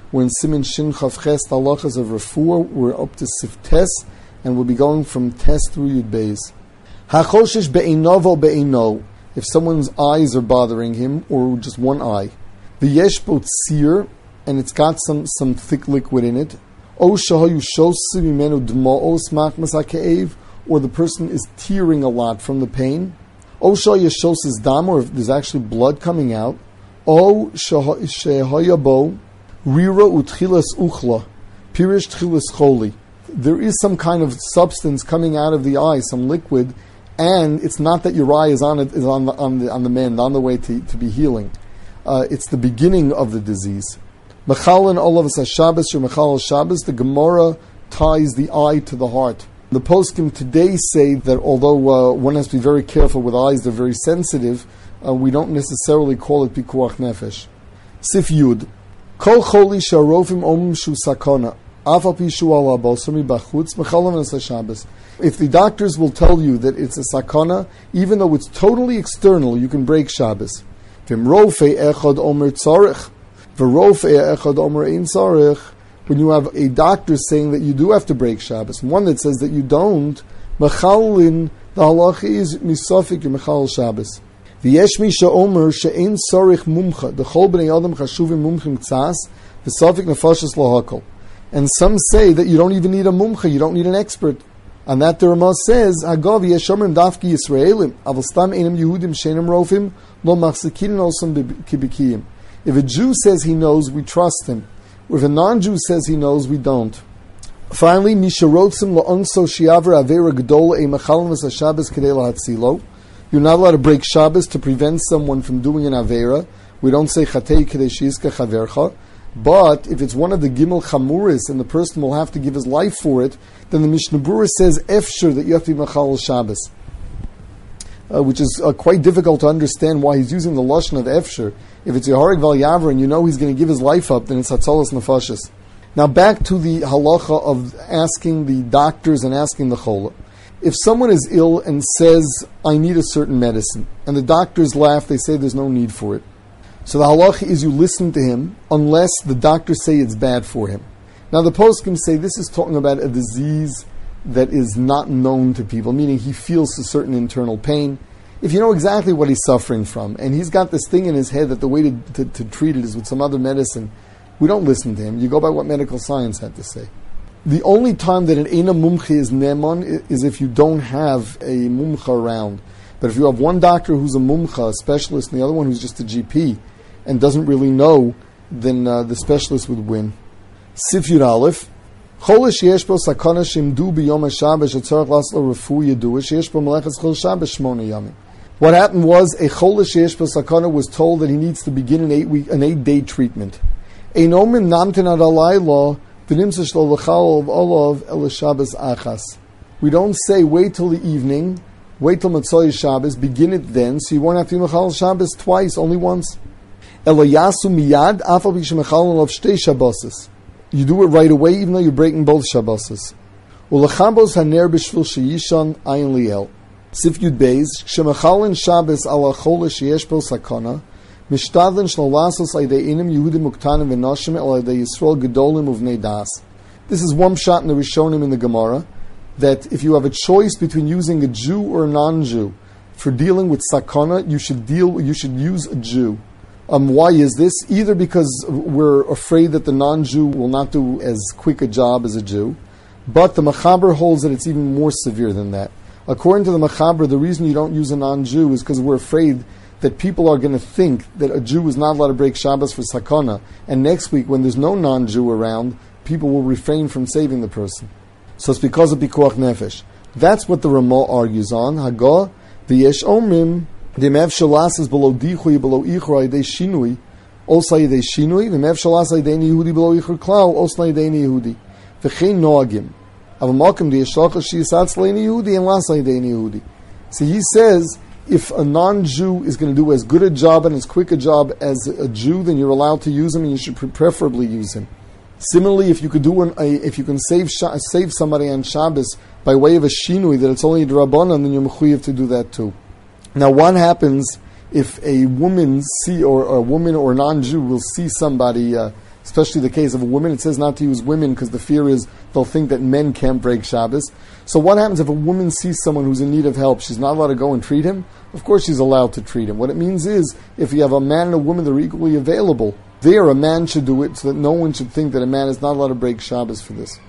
We're in Siman Shin Chav Ches, the halachas of Refuah. We're up to Sif Tes, and we'll be going from Tes through Yud Beis. HaChoshesh be'einov o be'eino. If someone's eyes are bothering him, or just one eye. V'yesh bo tzir, and it's got some thick liquid in it. O shahayu shosu mimenu dma'os machmas ha'ke'ev, or the person is tearing a lot from the pain. O shahayu shosus dam, or if there's actually blood coming out. O shehaya bo rira utchilas uchla, pirish tchilas choli. There is some kind of substance coming out of the eye, some liquid, and it's not that your eye is on the mend, on the way to be healing. It's the beginning of the disease. Mechal and Olav Shabbos or Mechal Shabbos, the Gemara ties the eye to the heart. The poskim today say that although one has to be very careful with eyes, they're very sensitive, we don't necessarily call it pikuach nefesh. Sif Yud. Kol choli sharofim omim shu sakona. If the doctors will tell you that it's a sakana, even though it's totally external, you can break Shabbos. When you have a doctor saying that you do have to break Shabbos, and one that says that you don't, mechalin, the halacha is misafik mechal Shabbos. V'yesh mi she'omer she'ein sarich mumcha, the chol b'nei adam chashuvim mumchim tzas, v'safik nefashos lahakol. And some say that you don't even need a mumcha, you don't need an expert. And that the Ramah says, Hagav yeshomrim dafki Yisraelim, aval stam einem Yehudim shenem rofim, lo machzikin osam kibikiyim. If a Jew says he knows, we trust him. If a non-Jew says he knows, we don't. Finally, misharotzim la'onso shiaver avera gedol e mechalim v'sa Shabbos kedei lahatzilo. You're not allowed to break Shabbos to prevent someone from doing an avera. We don't say chatei kedei shizka chavercha. But if it's one of the Gimel Chamuris and the person will have to give his life for it, then the Mishnah Berurah says efshir that you have to be Machal Shabbos, which is quite difficult to understand why he's using the lashon of efshir. If it's Yehareg Val Yaver and you know he's going to give his life up, then it's Hatzalas Nefashis. Now back to the halacha of asking the doctors and asking the chola. If someone is ill and says, I need a certain medicine, and the doctors laugh, they say there's no need for it. So the halacha is you listen to him unless the doctors say it's bad for him. Now the poskim say this is talking about a disease that is not known to people, meaning he feels a certain internal pain. If you know exactly what he's suffering from, and he's got this thing in his head that the way to treat it is with some other medicine, we don't listen to him. You go by what medical science had to say. The only time that an Eina Mumche is Neman is if you don't have a Mumcha around. But if you have one doctor who's a Mumcha, a specialist, and the other one who's just a GP, and doesn't really know, then the specialist would win. Sif Yud Aleph. Cholish yesh bo sakana shimdu b'yom haShabbos shetzarach laslo refu yeduah sheyesh bo meleches chol Shabbos shmona yamim. What happened was a cholish yesh bo sakana was told that he needs to begin an 8-day treatment. Ein omen namten ad alayla v'nimsa shlo l'chal of olav el Shabbos achas. We don't say wait till the evening, wait till Motzei Shabbos, begin it then, so you won't have to do Mechal Shabbos twice, only once. Elayasu miyad afal b'shemechalon of shtei Shabboses. You do it right away, even though you're breaking both Shabboses. Ulechambos haner b'shvil sheyishon ayin liel. Sif Yud Beis shemechalon Shabbos ala cholish yesh bo sakana mishtadlen shlolasos aydei inim Yehudim uktanim v'noshim el aydei Yisrael gedolim uvnei das. This is one shot in the Rishonim in the Gemara, that if you have a choice between using a Jew or a non-Jew for dealing with sakana, you should use a Jew. Why is this? Either because we're afraid that the non-Jew will not do as quick a job as a Jew, but the Machaber holds that it's even more severe than that. According to the Machaber, the reason you don't use a non-Jew is because we're afraid that people are going to think that a Jew is not allowed to break Shabbos for sakana, and next week when there's no non-Jew around, people will refrain from saving the person. So it's because of Pikuach Nefesh. That's what the Ramah argues on. Hagah, v'yesh omrim, Demev shalas is below dichui, below ichra yedei shinui, osa yedei shinui, v'mev shalas yedei Yehudi below ichra klau, osa yedei Yehudi. V'chein noagim. Avamakim di'yeshlach shiyisatz leini Yehudi and las yedei Yehudi. So he says, if a non-Jew is going to do as good a job and as quick a job as a Jew, then you're allowed to use him, and you should preferably use him. Similarly, if you could do if you can save somebody on Shabbos by way of a shinui that it's only a drabanan, then you're mechuyev to do that too. Now, what happens if a woman or a woman or non-Jew will see somebody especially the case of a woman. It says not to use women because the fear is they'll think that men can't break Shabbos. So what happens if a woman sees someone who's in need of help? She's not allowed to go and treat him? Of course she's allowed to treat him. What it means is, if you have a man and a woman that are equally available, there a man should do it so that no one should think that a man is not allowed to break Shabbos for this.